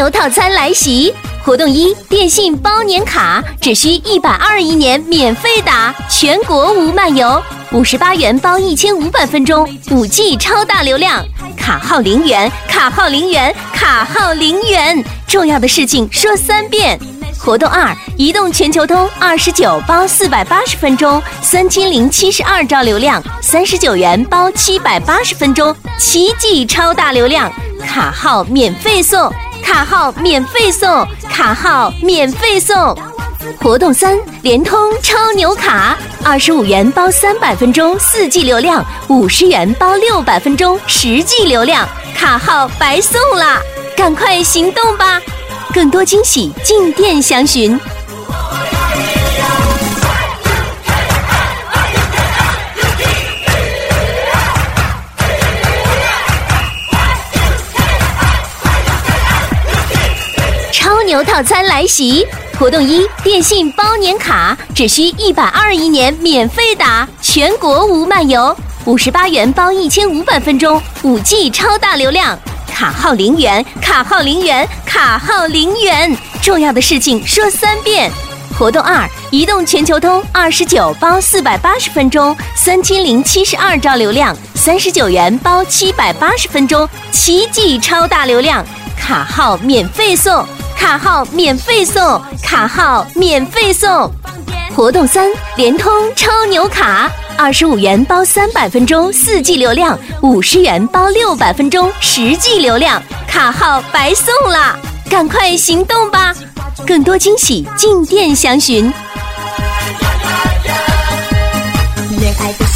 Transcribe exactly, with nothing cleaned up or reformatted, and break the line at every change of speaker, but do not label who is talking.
牛套餐来袭！活动一：电信包年卡，只需一百二十一年免费打，全国无漫游，五十八元包一千五百分钟，五 G 超大流量，卡号零元，卡号零元，卡号零元。重要的事情说三遍。活动二：移动全球通二十九包四百八十分钟，三千零七十二兆流量，三十九元包七百八十分钟，七 G 超大流量，卡号免费送，卡号免费送，卡号免费送。活动三：联通超牛卡，二十五元包三百分钟四 G 流量，五十元包六百分钟十 G 流量，卡号白送啦！赶快行动吧！更多惊喜进店详询。超牛套餐来袭！活动一：电信包年卡，只需一百二十一年免费打，全国无漫游，五十八元包一千五百分钟，五 G 超大流量，卡号零元，卡号零元，卡号零元。重要的事情说三遍。活动二：移动全球通二十九包四百八十分钟，三千零七十二兆流量，三十九元包七百八十分钟，七 G 超大流量，卡号免费送，卡号免费送，卡号免费送。活动三：联通超牛卡，二十五元包三百分钟四 G 流量，五十元包六百分钟十 G 流量，卡号白送啦！赶快行动吧！更多惊喜进店详询。恋爱的